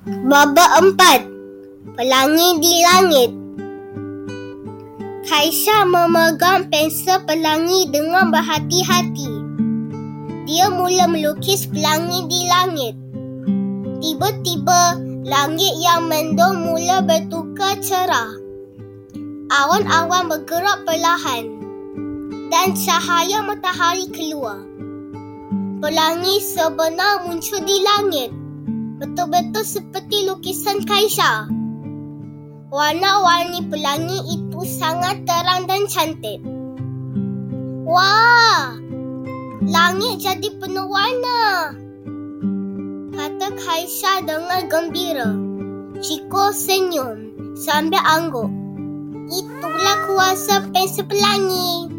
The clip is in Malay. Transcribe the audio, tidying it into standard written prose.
Babak 4. Pelangi di langit. Kaisha memegang pensel pelangi dengan berhati-hati. Dia mula melukis pelangi di langit. Tiba-tiba, langit yang mendung mula bertukar cerah. Awan-awan bergerak perlahan dan cahaya matahari keluar. Pelangi sebenar muncul di langit, betul-betul seperti lukisan Kaisha. Warna-warni pelangi itu sangat terang dan cantik. Wah! Langit jadi penuh warna, kata Kaisha dengan gembira. Chico senyum sambil angguk. Itulah kuasa pensel pelangi.